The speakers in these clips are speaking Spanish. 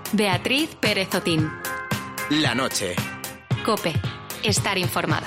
Beatriz Pérez Otín. La noche. COPE. Estar informado.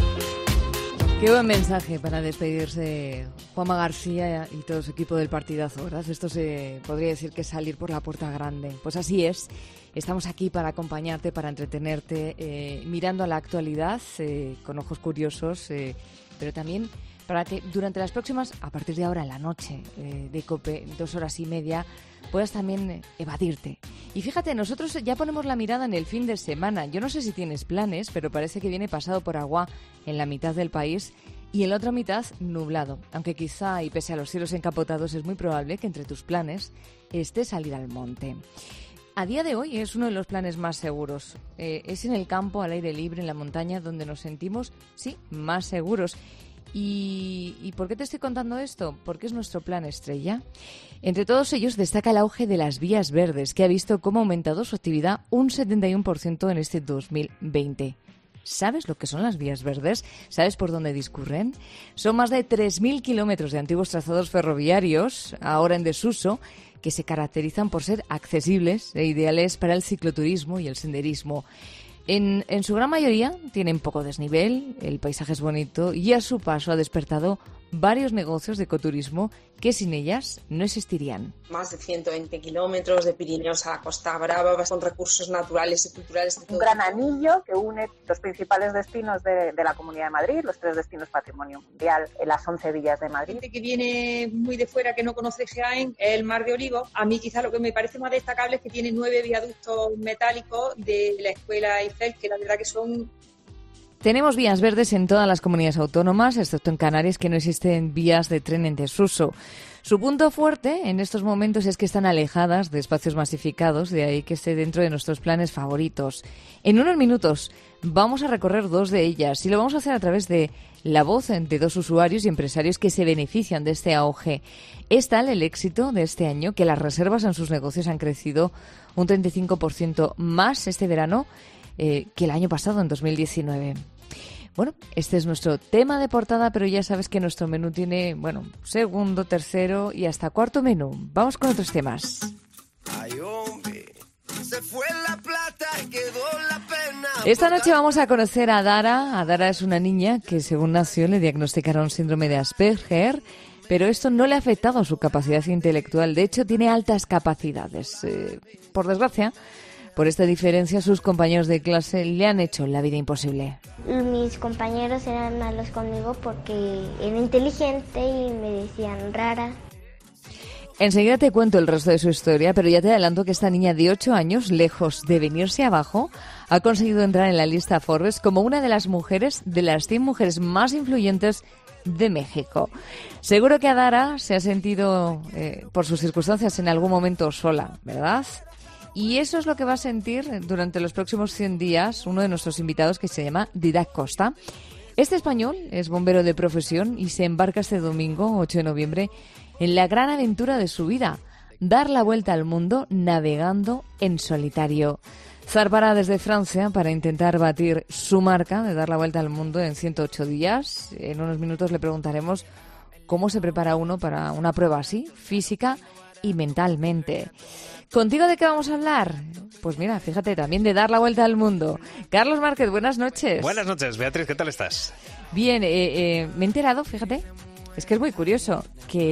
Qué buen mensaje para despedirse Juanma García y todo su equipo del partidazo, ¿verdad? Esto se podría decir que es salir por la puerta grande. Pues así es. Estamos aquí para acompañarte, para entretenerte, mirando a la actualidad con ojos curiosos, pero también para que durante las próximas, a partir de ahora en la noche de COPE, 2 horas y media, puedas también evadirte. Y fíjate, nosotros ya ponemos la mirada en el fin de semana. Yo no sé si tienes planes, pero parece que viene pasado por agua en la mitad del país y en la otra mitad nublado. Aunque quizá, y pese a los cielos encapotados, es muy probable que entre tus planes esté salir al monte. A día de hoy es uno de los planes más seguros. Es en el campo, al aire libre, en la montaña, donde nos sentimos, sí, más seguros. ¿Y por qué te estoy contando esto? Porque es nuestro plan estrella. Entre todos ellos destaca el auge de las vías verdes, que ha visto cómo ha aumentado su actividad un 71% en este 2020. ¿Sabes lo que son las vías verdes? ¿Sabes por dónde discurren? Son más de 3.000 kilómetros de antiguos trazados ferroviarios, ahora en desuso, que se caracterizan por ser accesibles e ideales para el cicloturismo y el senderismo. En su gran mayoría tienen poco desnivel, el paisaje es bonito y a su paso ha despertado varios negocios de ecoturismo que sin ellas no existirían. Más de 120 kilómetros de Pirineos a la Costa Brava, con recursos naturales y culturales de todo. Un gran anillo que une los principales destinos de la Comunidad de Madrid, los 3 destinos Patrimonio Mundial, las 11 villas de Madrid. Gente que viene muy de fuera, que no conoce Jaén, el Mar de Olivos. A mí quizá lo que me parece más destacable es que tiene 9 viaductos metálicos de la Escuela Eiffel, que la verdad que son... Tenemos vías verdes en todas las comunidades autónomas, excepto en Canarias, que no existen vías de tren en desuso. Su punto fuerte en estos momentos es que están alejadas de espacios masificados, de ahí que esté dentro de nuestros planes favoritos. En unos minutos vamos a recorrer 2 de ellas y lo vamos a hacer a través de la voz de 2 usuarios y empresarios que se benefician de este auge. Es tal el éxito de este año que las reservas en sus negocios han crecido un 35% más este verano que el año pasado, en 2019. Bueno, este es nuestro tema de portada, pero ya sabes que nuestro menú tiene, segundo, tercero y hasta cuarto menú. Vamos con otros temas. Esta noche vamos a conocer a Dara. Dara es una niña que, según nació, le diagnosticaron síndrome de Asperger, pero esto no le ha afectado a su capacidad intelectual. De hecho, tiene altas capacidades. Por desgracia, por esta diferencia, sus compañeros de clase le han hecho la vida imposible. Mis compañeros eran malos conmigo porque era inteligente y me decían rara. Enseguida te cuento el resto de su historia, pero ya te adelanto que esta niña de 8 años, lejos de venirse abajo, ha conseguido entrar en la lista Forbes como una de las 100 mujeres más influyentes de México. Seguro que Dara se ha sentido, por sus circunstancias, en algún momento sola, ¿verdad? Y eso es lo que va a sentir durante los próximos 100 días uno de nuestros invitados, que se llama Didac Costa. Este español es bombero de profesión y se embarca este domingo, 8 de noviembre, en la gran aventura de su vida, dar la vuelta al mundo navegando en solitario. Zarpará desde Francia para intentar batir su marca de dar la vuelta al mundo en 108 días. En unos minutos le preguntaremos cómo se prepara uno para una prueba así, física y mentalmente. ¿Contigo de qué vamos a hablar? Pues mira, fíjate, también de dar la vuelta al mundo. Carlos Márquez, buenas noches. Buenas noches, Beatriz, ¿qué tal estás? Bien, me he enterado, fíjate, es que es muy curioso,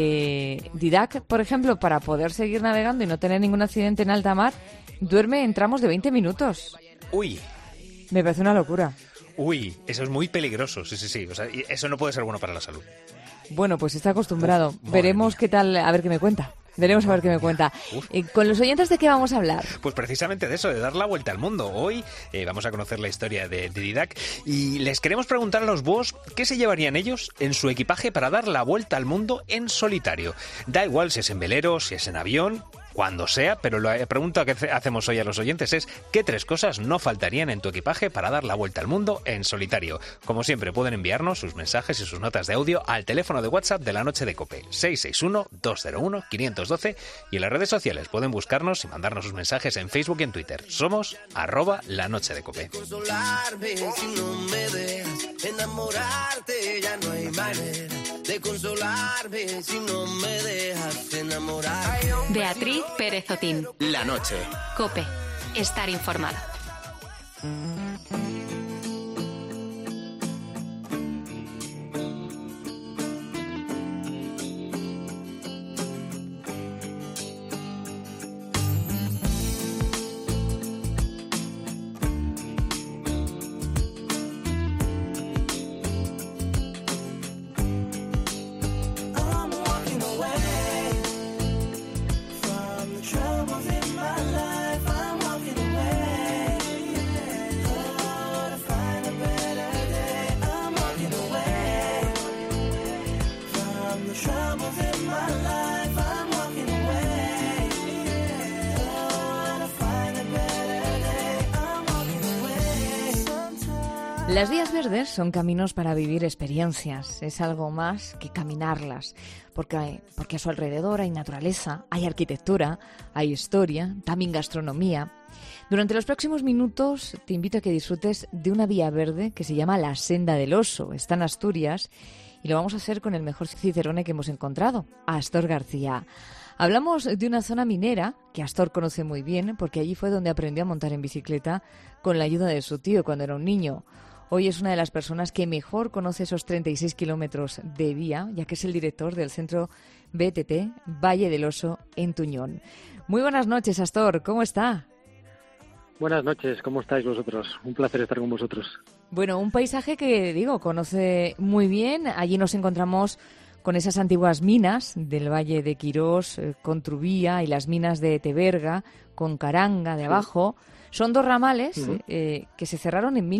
que Didac, por ejemplo, para poder seguir navegando y no tener ningún accidente en alta mar, duerme en tramos de 20 minutos. Uy. Me parece una locura. Uy, eso es muy peligroso, sí. O sea, eso no puede ser bueno para la salud. Bueno, pues está acostumbrado. Veremos qué tal, a ver qué me cuenta. Veremos a ver qué me cuenta. ¿Con los oyentes de qué vamos a hablar? Pues precisamente de eso, de dar la vuelta al mundo. Hoy vamos a conocer la historia de Didac y les queremos preguntar a los búhos qué se llevarían ellos en su equipaje para dar la vuelta al mundo en solitario. Da igual si es en velero, si es en avión, cuando sea, pero la pregunta que hacemos hoy a los oyentes es ¿qué 3 cosas no faltarían en tu equipaje para dar la vuelta al mundo en solitario? Como siempre, pueden enviarnos sus mensajes y sus notas de audio al teléfono de WhatsApp de la noche de COPE, 661-201-512, y en las redes sociales pueden buscarnos y mandarnos sus mensajes en Facebook y en Twitter. Somos @lanochedecope. Consolarme si no me dejas, enamorarte ya no hay manera de consolarme si no me dejas enamorar. Beatriz Pérez Otín. La noche. COPE. estar informado. Las vías verdes son caminos para vivir experiencias, es algo más que caminarlas, porque a su alrededor hay naturaleza, hay arquitectura, hay historia, también gastronomía. Durante los próximos minutos te invito a que disfrutes de una vía verde que se llama la Senda del Oso, está en Asturias, y lo vamos a hacer con el mejor cicerone que hemos encontrado, Astor García. Hablamos de una zona minera que Astor conoce muy bien, porque allí fue donde aprendió a montar en bicicleta con la ayuda de su tío cuando era un niño. Hoy es una de las personas que mejor conoce esos 36 kilómetros de vía, ya que es el director del centro BTT Valle del Oso en Tuñón. Muy buenas noches, Astor, ¿cómo está? Buenas noches, ¿cómo estáis vosotros? Un placer estar con vosotros. Bueno, un paisaje que, conoce muy bien. Allí nos encontramos con esas antiguas minas del Valle de Quirós, con Trubía, y las minas de Teberga, con Caranga de abajo. Son dos ramales que se cerraron en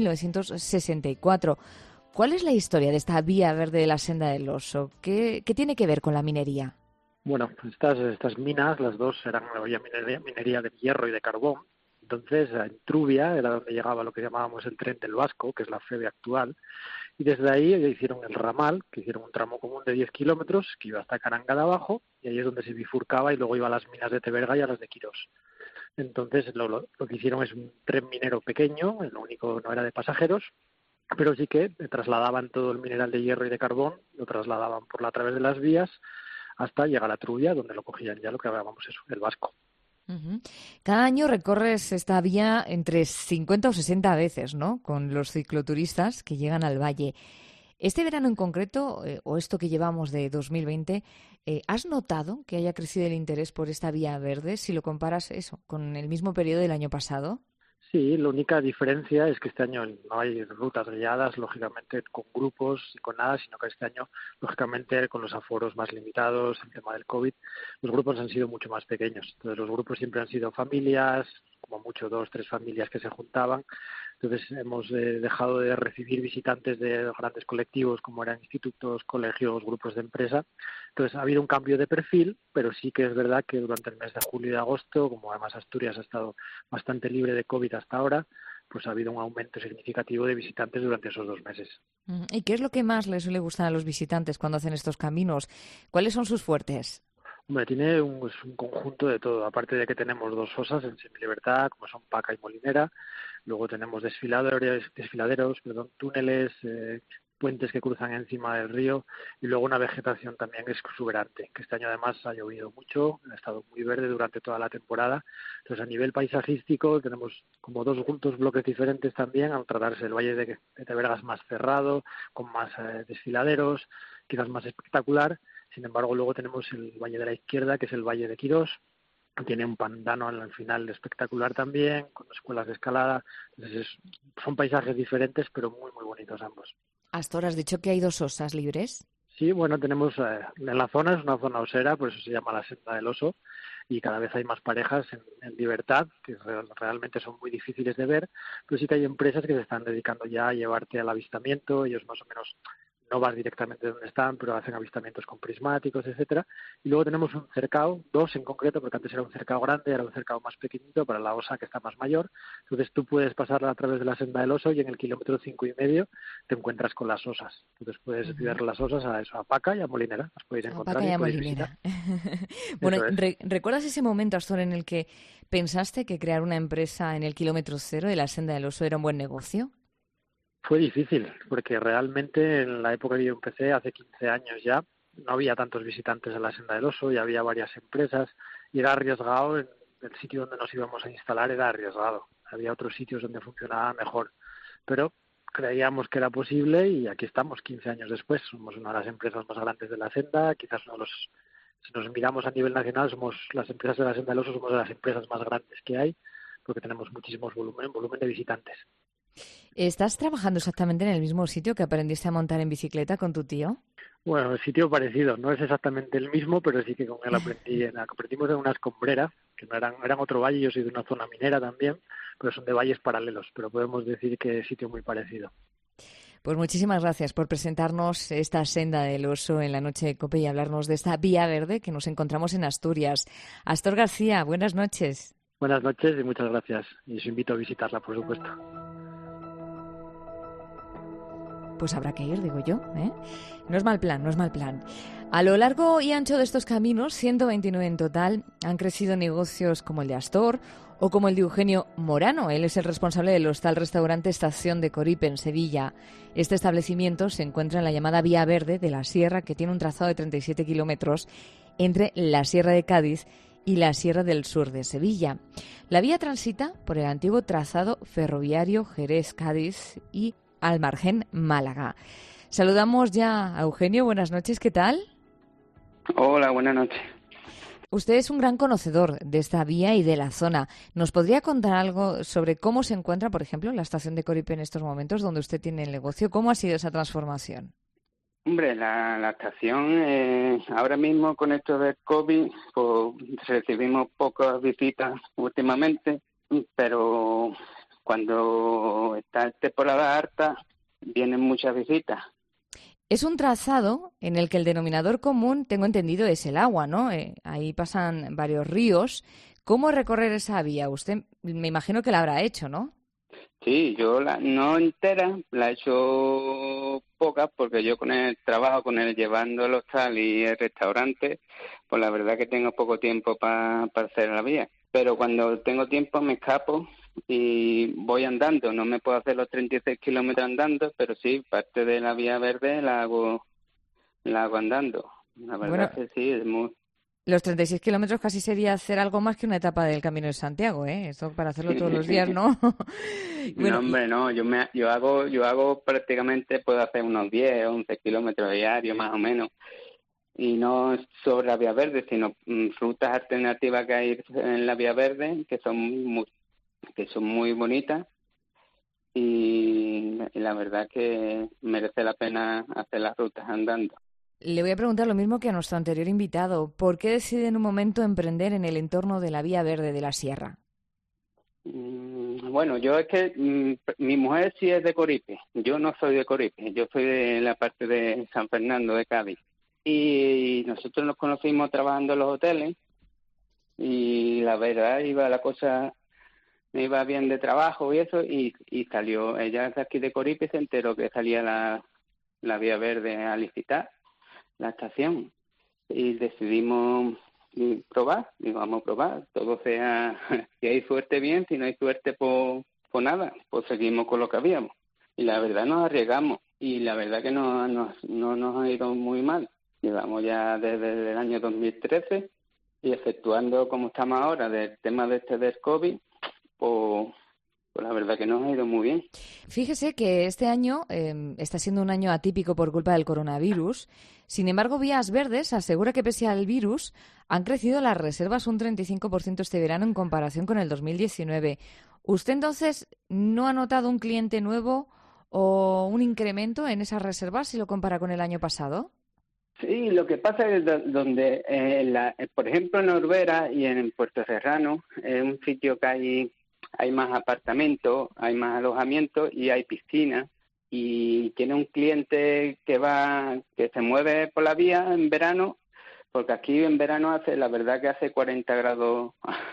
1964. ¿Cuál es la historia de esta vía verde de la Senda del Oso? ¿Qué tiene que ver con la minería? Bueno, estas minas, las dos, había minería de hierro y de carbón. Entonces, en Trubia era donde llegaba lo que llamábamos el tren del Vasco, que es la FEBE actual, y desde ahí hicieron el ramal, que hicieron un tramo común de 10 kilómetros, que iba hasta Caranga de abajo, y ahí es donde se bifurcaba y luego iba a las minas de Teberga y a las de Quirós. Entonces, lo que hicieron es un tren minero pequeño, lo único no era de pasajeros, pero sí que trasladaban todo el mineral de hierro y de carbón, lo trasladaban a través de las vías hasta llegar a Trubia, donde lo cogían ya lo que hablábamos el Vasco. Uh-huh. Cada año recorres esta vía entre 50 o 60 veces, ¿no?, con los cicloturistas que llegan al valle. Este verano en concreto, o esto que llevamos de 2020, ¿has notado que haya crecido el interés por esta vía verde si lo comparas con el mismo periodo del año pasado? Sí, la única diferencia es que este año no hay rutas guiadas, lógicamente con grupos y con nada, sino que este año, lógicamente, con los aforos más limitados, el tema del COVID, los grupos han sido mucho más pequeños. Entonces, los grupos siempre han sido familias, como mucho 2 o 3 familias que se juntaban. Entonces, hemos dejado de recibir visitantes de grandes colectivos como eran institutos, colegios, grupos de empresa. Entonces, ha habido un cambio de perfil, pero sí que es verdad que durante el mes de julio y de agosto, como además Asturias ha estado bastante libre de COVID hasta ahora, pues ha habido un aumento significativo de visitantes durante esos 2 meses. ¿Y qué es lo que más les suele gustar a los visitantes cuando hacen estos caminos? ¿Cuáles son sus fuertes? Hombre, tiene un conjunto de todo, aparte de que tenemos 2 fosas en Semilibertad, como son Paca y Molinera, luego tenemos desfiladeros, túneles, puentes que cruzan encima del río, y luego una vegetación también exuberante, que este año además ha llovido mucho, ha estado muy verde durante toda la temporada. Entonces, a nivel paisajístico tenemos como dos bloques diferentes también, al tratarse el Valle de Teberga más cerrado, con más desfiladeros, quizás más espectacular. Sin embargo, luego tenemos el Valle de la Izquierda, que es el Valle de Quirós, tiene un pantano al final espectacular también, con escuelas de escalada. Entonces, son paisajes diferentes, pero muy, muy bonitos ambos. Astor, ¿has dicho que hay 2 osas libres? Sí, bueno, tenemos en la zona, es una zona osera, por eso se llama la Senda del Oso, y cada vez hay más parejas en libertad, que realmente son muy difíciles de ver, pero sí que hay empresas que se están dedicando ya a llevarte al avistamiento. Ellos más o menos no vas directamente donde están, pero hacen avistamientos con prismáticos, etcétera. Y luego tenemos un cercado, 2 en concreto, porque antes era un cercado grande, ahora un cercado más pequeñito para la osa que está más mayor. Entonces tú puedes pasarla a través de la Senda del Oso y en el kilómetro 5,5 te encuentras con las osas. Entonces puedes ver las osas a Paca y a Molinera, las podéis encontrar. Paca y a Molinera. Bueno, ¿recuerdas ese momento, Astor, en el que pensaste que crear una empresa en el kilómetro 0 de la Senda del Oso era un buen negocio? Fue difícil, porque realmente en la época que yo empecé, hace 15 años ya, no había tantos visitantes en la Senda del Oso, ya había varias empresas, y era arriesgado el sitio donde nos íbamos a instalar era arriesgado. Había otros sitios donde funcionaba mejor, pero creíamos que era posible y aquí estamos 15 años después. Somos una de las empresas más grandes de la senda, quizás si nos miramos a nivel nacional, somos las empresas de la senda del oso, somos de las empresas más grandes que hay, porque tenemos muchísimos volumen de visitantes. ¿Estás trabajando exactamente en el mismo sitio que aprendiste a montar en bicicleta con tu tío? Bueno, el sitio parecido, no es exactamente el mismo, pero sí que con él aprendimos en una escombrera, que no eran otro valle. Yo soy de una zona minera también, pero son de valles paralelos, pero podemos decir que es sitio muy parecido. Pues muchísimas gracias por presentarnos esta senda del oso en la noche de COPE y hablarnos de esta vía verde que nos encontramos en Asturias. Astor García, buenas noches. Buenas noches y muchas gracias. Y os invito a visitarla, por supuesto. Pues habrá que ir, digo yo, ¿eh? No es mal plan, no es mal plan. A lo largo y ancho de estos caminos, 129 en total, han crecido negocios como el de Astor o como el de Eugenio Morano. Él es el responsable del hostal-restaurante Estación de Coripe, en Sevilla. Este establecimiento se encuentra en la llamada Vía Verde de la Sierra, que tiene un trazado de 37 kilómetros entre la Sierra de Cádiz y la Sierra del Sur de Sevilla. La vía transita por el antiguo trazado ferroviario Jerez-Cádiz y Almargen, Málaga. Saludamos ya a Eugenio. Buenas noches, ¿qué tal? Hola, buenas noches. Usted es un gran conocedor de esta vía y de la zona. ¿Nos podría contar algo sobre cómo se encuentra, por ejemplo, la estación de Coripe en estos momentos, donde usted tiene el negocio? ¿Cómo ha sido esa transformación? Hombre, la estación, ahora mismo con esto del COVID, pues recibimos pocas visitas últimamente, pero cuando está temporada alta vienen muchas visitas. Es un trazado en el que el denominador común, tengo entendido, es el agua, ¿no? Ahí pasan varios ríos. ¿Cómo recorrer esa vía? Usted me imagino que la habrá hecho, ¿no? Sí, yo no entera, la he hecho pocas porque yo trabajo con él llevando el hostal y el restaurante, pues la verdad que tengo poco tiempo para hacer la vía. Pero cuando tengo tiempo me escapo y voy andando. No me puedo hacer los 36 kilómetros andando, pero sí, parte de la vía verde la hago andando. La verdad que sí, es muy... Los 36 kilómetros casi sería hacer algo más que una etapa del Camino de Santiago, ¿eh? Esto para hacerlo todos los días, ¿no? Bueno, no, hombre, no. Yo hago prácticamente, puedo hacer unos 10, 11 kilómetros diarios, más o menos. Y no sobre la vía verde, sino rutas alternativas que hay en la vía verde, que son muy bonitas. Y la verdad que merece la pena hacer las rutas andando. Le voy a preguntar lo mismo que a nuestro anterior invitado. ¿Por qué decide en un momento emprender en el entorno de la Vía Verde de la Sierra? Bueno, yo es que mi mujer sí es de Coripe. Yo no soy de Coripe. Yo soy de la parte de San Fernando, de Cádiz. Y nosotros nos conocimos trabajando en los hoteles. Y la verdad, la cosa me iba bien de trabajo y eso. Y salió, ella es de aquí de Coripe, se enteró que salía la Vía Verde a licitar la estación y decidimos probar. Digo, vamos a probar, todo sea, si hay suerte bien, si no hay suerte pues nada, pues seguimos con lo que habíamos. Y la verdad nos arriesgamos y la verdad que no nos ha ido muy mal. Llevamos ya desde el año 2013 y efectuando como estamos ahora del tema del COVID, pues la verdad que nos ha ido muy bien. Fíjese que este año está siendo un año atípico por culpa del coronavirus. Sin embargo, Vías Verdes asegura que pese al virus han crecido las reservas un 35% este verano en comparación con el 2019. ¿Usted entonces no ha notado un cliente nuevo o un incremento en esas reservas si lo compara con el año pasado? Sí, lo que pasa es donde, por ejemplo, en Orbera y en Puerto Serrano, es un sitio que hay más apartamentos, hay más alojamientos y hay piscinas. Y tiene un cliente que se mueve por la vía en verano, porque aquí en verano la verdad que hace 40 grados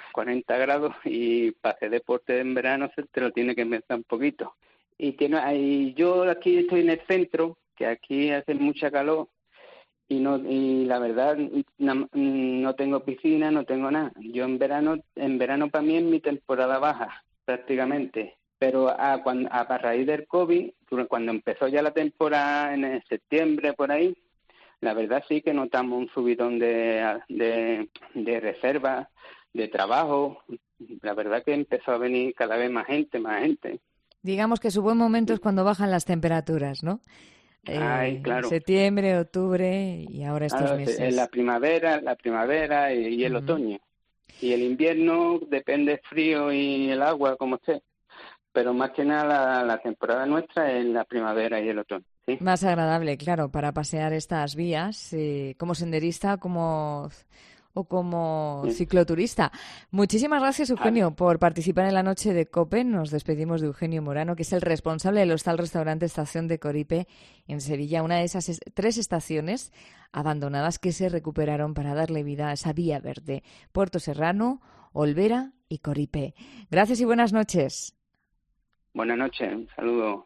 y para hacer deporte en verano se te lo tiene que meter un poquito. Y yo aquí estoy en el centro, que aquí hace mucha calor, y la verdad no tengo piscina, no tengo nada. Yo en verano para mí es mi temporada baja, prácticamente. Pero a raíz del COVID, cuando empezó ya la temporada en septiembre, por ahí, la verdad sí que notamos un subidón de reservas, de trabajo. La verdad que empezó a venir cada vez más gente. Digamos que su buen momento es cuando bajan las temperaturas, ¿no? Ay, claro. Septiembre, octubre y ahora estos meses. En la primavera y el otoño. Y el invierno depende frío y el agua, como esté. Pero más que nada la temporada nuestra es la primavera y el otoño. ¿Sí? Más agradable, claro, para pasear estas vías como senderista o como cicloturista. Muchísimas gracias, Eugenio, por participar en la noche de COPE. Nos despedimos de Eugenio Morano, que es el responsable del hostal-restaurante Estación de Coripe en Sevilla, una de esas 3 estaciones abandonadas que se recuperaron para darle vida a esa vía verde. Puerto Serrano, Olvera y Coripe. Gracias y buenas noches. Buenas noches, un saludo.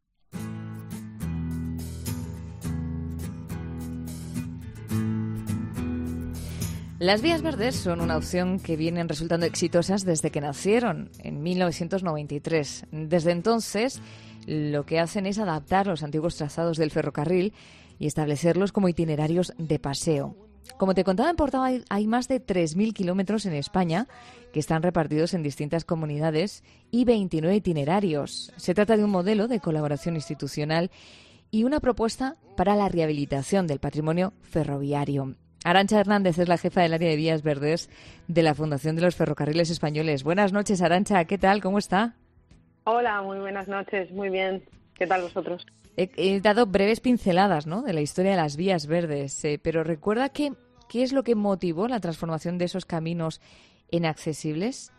Las vías verdes son una opción que vienen resultando exitosas desde que nacieron, en 1993. Desde entonces, lo que hacen es adaptar los antiguos trazados del ferrocarril y establecerlos como itinerarios de paseo. Como te contaba en portada, hay más de 3.000 kilómetros en España que están repartidos en distintas comunidades y 29 itinerarios. Se trata de un modelo de colaboración institucional y una propuesta para la rehabilitación del patrimonio ferroviario. Arantxa Hernández es la jefa del área de vías verdes de la Fundación de los Ferrocarriles Españoles. Buenas noches, Arantxa. ¿Qué tal? ¿Cómo está? Hola, muy buenas noches. Muy bien. ¿Qué tal vosotros? He dado breves pinceladas, ¿no?, de la historia de las vías verdes, pero recuerda qué es lo que motivó la transformación de esos caminos en accesibles.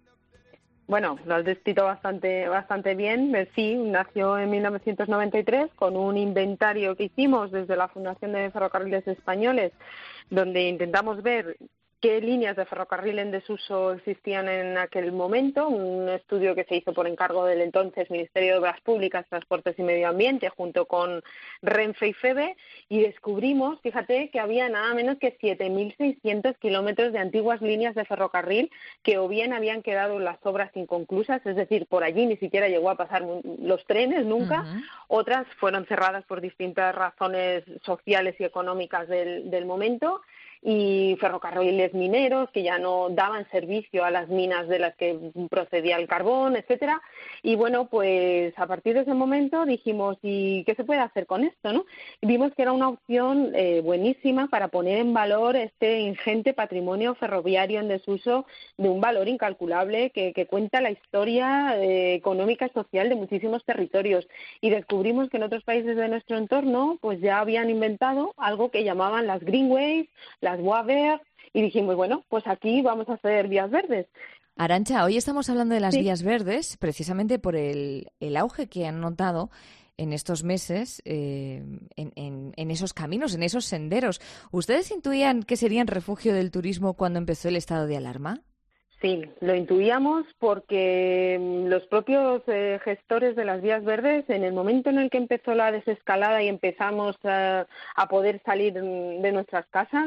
Bueno, lo has descrito bastante bien. Sí, nació en 1993 con un inventario que hicimos desde la Fundación de Ferrocarriles Españoles, donde intentamos ver qué líneas de ferrocarril en desuso existían en aquel momento, un estudio que se hizo por encargo del entonces Ministerio de Obras Públicas, Transportes y Medio Ambiente, junto con Renfe y FEVE, y descubrimos, fíjate, que había nada menos que 7.600 kilómetros de antiguas líneas de ferrocarril que o bien habían quedado las obras inconclusas, es decir, por allí ni siquiera llegó a pasar los trenes nunca, otras fueron cerradas por distintas razones sociales y económicas del momento, y ferrocarriles mineros que ya no daban servicio a las minas de las que procedía el carbón, etcétera. Y bueno, pues a partir de ese momento dijimos, ¿y qué se puede hacer con esto, no? Y vimos que era una opción buenísima para poner en valor este ingente patrimonio ferroviario en desuso de un valor incalculable que cuenta la historia económica y social de muchísimos territorios. Y descubrimos que en otros países de nuestro entorno pues ya habían inventado algo que llamaban las greenways, las Waver, y dijimos, bueno, pues aquí vamos a hacer vías verdes. Arantxa, hoy estamos hablando de las vías verdes precisamente por el auge que han notado en estos meses en esos caminos, en esos senderos. ¿Ustedes intuían que serían refugio del turismo cuando empezó el estado de alarma? Sí, lo intuíamos porque los propios gestores de las vías verdes, en el momento en el que empezó la desescalada y empezamos a poder salir de nuestras casas,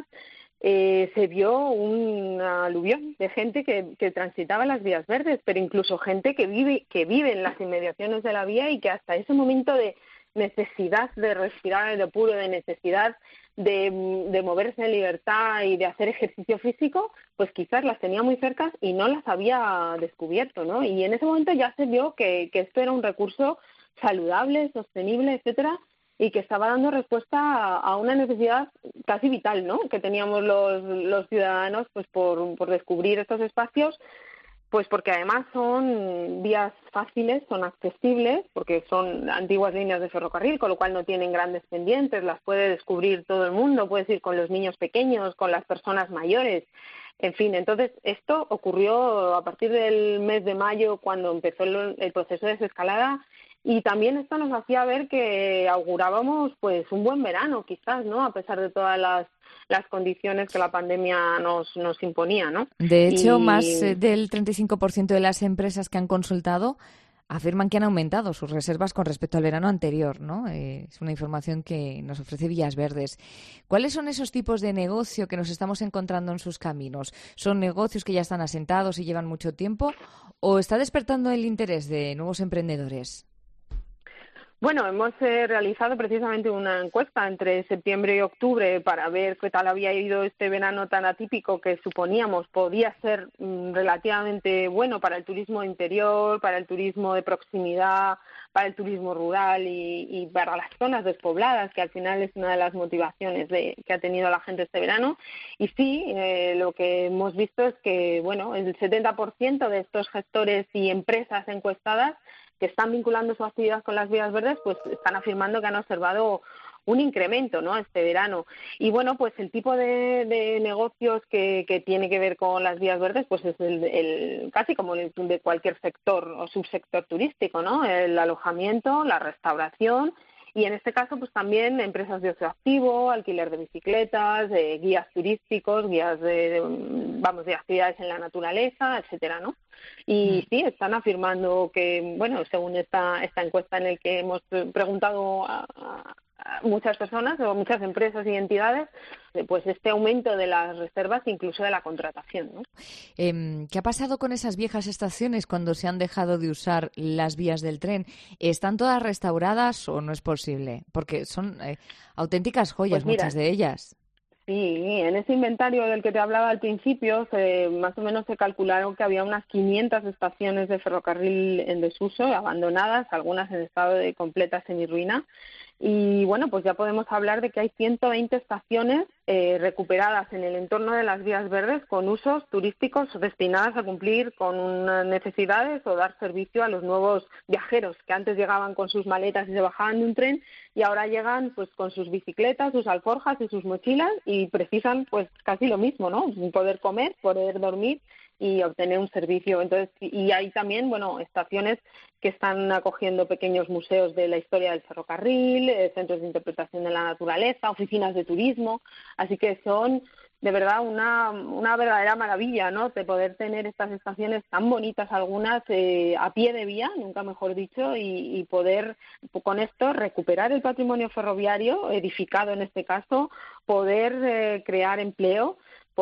se vio un aluvión de gente que transitaba las vías verdes, pero incluso gente que vive en las inmediaciones de la vía y que hasta ese momento de necesidad de respirar aire puro, de necesidad de moverse en libertad y de hacer ejercicio físico, pues quizás las tenía muy cerca y no las había descubierto, ¿no? Y en ese momento ya se vio que esto era un recurso saludable, sostenible, etcétera, y que estaba dando respuesta a una necesidad casi vital, ¿no?, que teníamos los ciudadanos pues por descubrir estos espacios, pues porque además son vías fáciles, son accesibles, porque son antiguas líneas de ferrocarril, con lo cual no tienen grandes pendientes, las puede descubrir todo el mundo, puedes ir con los niños pequeños, con las personas mayores. En fin, entonces esto ocurrió a partir del mes de mayo, cuando empezó el proceso de desescalada, y también esto nos hacía ver que augurábamos pues un buen verano, quizás, ¿no?, a pesar de todas las condiciones que la pandemia nos imponía, ¿no? De hecho, más del 35% de las empresas que han consultado afirman que han aumentado sus reservas con respecto al verano anterior, ¿no? Es una información que nos ofrece Vías Verdes. ¿Cuáles son esos tipos de negocio que nos estamos encontrando en sus caminos? ¿Son negocios que ya están asentados y llevan mucho tiempo o está despertando el interés de nuevos emprendedores? Bueno, hemos realizado precisamente una encuesta entre septiembre y octubre para ver qué tal había ido este verano tan atípico que suponíamos podía ser relativamente bueno para el turismo interior, para el turismo de proximidad, para el turismo rural y para las zonas despobladas, que al final es una de las motivaciones que ha tenido la gente este verano. Y sí, lo que hemos visto es que, bueno, el 70% de estos gestores y empresas encuestadas que están vinculando su actividad con las vías verdes, pues están afirmando que han observado un incremento, ¿no?, este verano. Y bueno, pues el tipo de negocios que tiene que ver con las vías verdes, pues es el casi como el de cualquier sector o subsector turístico, ¿no? El alojamiento, la restauración y en este caso pues también empresas de ocio activo, alquiler de bicicletas, guías turísticos, guías de actividades en la naturaleza, etcétera, ¿no? Y sí, están afirmando que, bueno, según esta encuesta en la que hemos preguntado a muchas personas o muchas empresas y entidades, pues este aumento de las reservas, incluso de la contratación, ¿no? ¿Qué ha pasado con esas viejas estaciones cuando se han dejado de usar las vías del tren? ¿Están todas restauradas o no es posible? Porque son auténticas joyas, pues muchas de ellas. Sí, en ese inventario del que te hablaba al principio, más o menos se calcularon que había unas 500 estaciones de ferrocarril en desuso, abandonadas, algunas en estado de completa semirruina. Y bueno, pues ya podemos hablar de que hay 120 estaciones recuperadas en el entorno de las vías verdes con usos turísticos destinadas a cumplir con unas necesidades o dar servicio a los nuevos viajeros que antes llegaban con sus maletas y se bajaban de un tren y ahora llegan pues con sus bicicletas, sus alforjas y sus mochilas y precisan pues casi lo mismo, ¿no? Poder comer, poder dormir y obtener un servicio. Entonces, y hay también, bueno, estaciones que están acogiendo pequeños museos de la historia del ferrocarril, centros de interpretación de la naturaleza, oficinas de turismo, así que son de verdad una verdadera maravilla, ¿no?, de poder tener estas estaciones tan bonitas, algunas a pie de vía, nunca mejor dicho, y poder con esto recuperar el patrimonio ferroviario, edificado en este caso, poder crear empleo,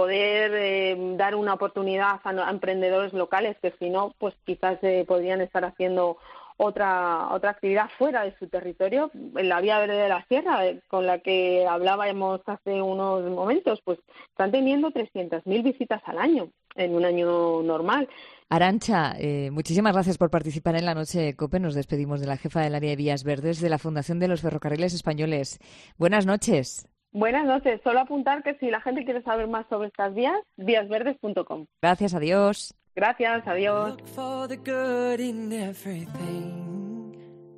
poder dar una oportunidad a emprendedores locales que si no, pues quizás podrían estar haciendo otra actividad fuera de su territorio. En la Vía Verde de la Sierra, con la que hablábamos hace unos momentos, pues están teniendo 300.000 visitas al año, en un año normal. Arantxa, muchísimas gracias por participar en la Noche de COPE. Nos despedimos de la jefa del área de Vías Verdes de la Fundación de los Ferrocarriles Españoles. Buenas noches. Buenas noches. Solo apuntar que si la gente quiere saber más sobre estas vías, víasverdes.com. Gracias, adiós. Gracias, adiós. Look for the good in everything.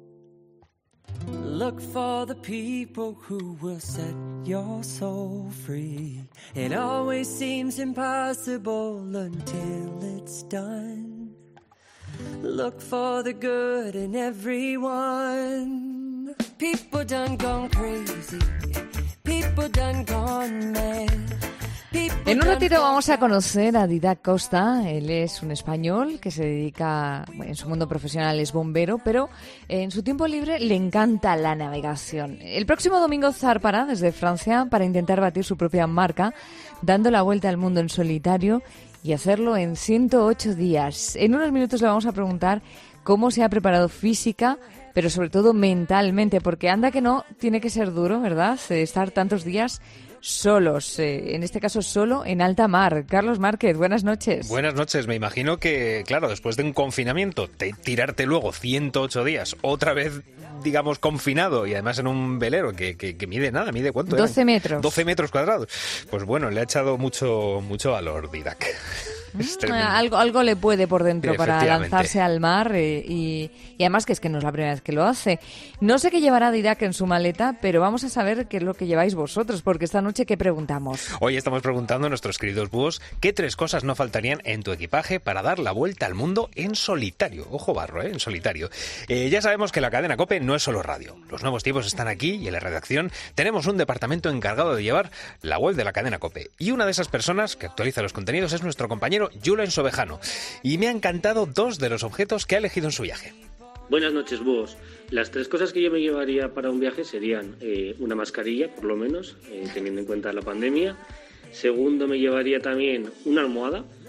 Look for the people who will set your soul free. It always seems impossible until it's done. Look for the good in everyone. People done gone crazy. People done gone mad. En un ratito vamos a conocer a Didac Costa. Él es un español que se dedica, en su mundo profesional es bombero, pero en su tiempo libre le encanta la navegación. El próximo domingo zarpará desde Francia para intentar batir su propia marca, dando la vuelta al mundo en solitario y hacerlo en 108 días. En unos minutos le vamos a preguntar cómo se ha preparado física, pero sobre todo mentalmente, porque anda que no, tiene que ser duro, ¿verdad?, estar tantos días solos, en este caso solo en alta mar. Carlos Márquez, buenas noches. Buenas noches. Me imagino que, claro, después de un confinamiento, tirarte luego 108 días, otra vez, digamos, confinado y además en un velero que mide nada, ¿mide cuánto? 12 metros. 12 metros cuadrados. Pues bueno, le ha echado mucho valor, Didac. Algo le puede por dentro para lanzarse al mar y además que es que no es la primera vez que lo hace. No sé qué llevará Didac en su maleta, pero vamos a saber qué es lo que lleváis vosotros, porque esta noche ¿qué preguntamos? Hoy estamos preguntando a nuestros queridos búhos qué 3 cosas no faltarían en tu equipaje para dar la vuelta al mundo en solitario. Ojo barro, en solitario. Ya sabemos que la cadena COPE no es solo radio. Los nuevos tiempos están aquí y en la redacción tenemos un departamento encargado de llevar la web de la cadena COPE. Y una de esas personas que actualiza los contenidos es nuestro compañero Julen Sobejano, y me han encantado 2 de los objetos que ha elegido en su viaje. Buenas noches, búhos. Las 3 cosas que yo me llevaría para un viaje serían una mascarilla, por lo menos, teniendo en cuenta la pandemia. Segundo, me llevaría también una almohada,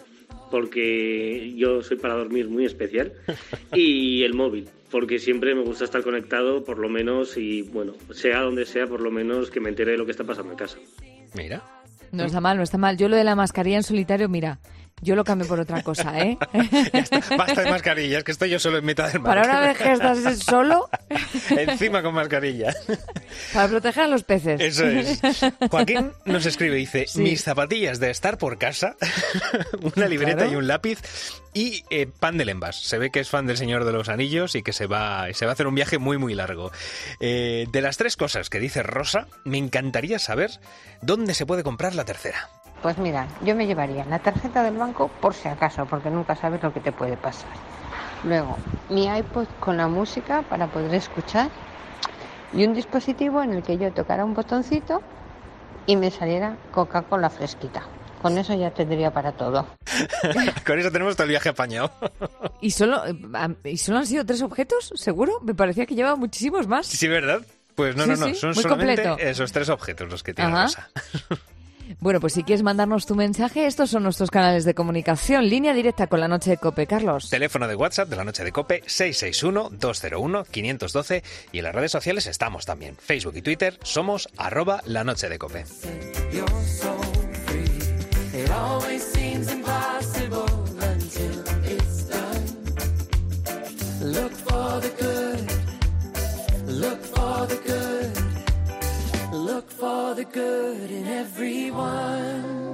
porque yo soy para dormir muy especial, y el móvil, porque siempre me gusta estar conectado, por lo menos, y bueno, sea donde sea, por lo menos que me entere de lo que está pasando en casa. Mira. No está mal, no está mal. Yo lo de la mascarilla en solitario, mira, yo lo cambio por otra cosa, ¿eh? Ya está, basta de mascarillas, que estoy yo solo en mitad del mar. Para una vez que estás solo... Encima con mascarilla. Para proteger a los peces. Eso es. Joaquín nos escribe, dice, sí. Mis zapatillas de estar por casa, una libreta claro. y un lápiz y pan de lembas. Se ve que es fan del Señor de los Anillos y que se va a hacer un viaje muy, muy largo. De las 3 cosas que dice Rosa, me encantaría saber dónde se puede comprar la tercera. Pues mira, yo me llevaría la tarjeta del banco por si acaso, porque nunca sabes lo que te puede pasar. Luego, mi iPod con la música para poder escuchar y un dispositivo en el que yo tocara un botoncito y me saliera Coca-Cola fresquita. Con eso ya tendría para todo. Con eso tenemos todo el viaje apañado. ¿Y solo han sido 3 objetos? ¿Seguro? Me parecía que llevaba muchísimos más. Sí, ¿verdad? Pues no, Sí, son muy solamente completo. esos 3 objetos los que tiene Ajá. Rosa. Bueno, pues si quieres mandarnos tu mensaje, estos son nuestros canales de comunicación. Línea directa con La Noche de COPE, Carlos. Teléfono de WhatsApp de La Noche de COPE 661-201-512 y en las redes sociales estamos también. Facebook y Twitter somos @LaNocheDeCope. It always seems impossible until it's done. Look for the good, look for the good, look for the good in everyone.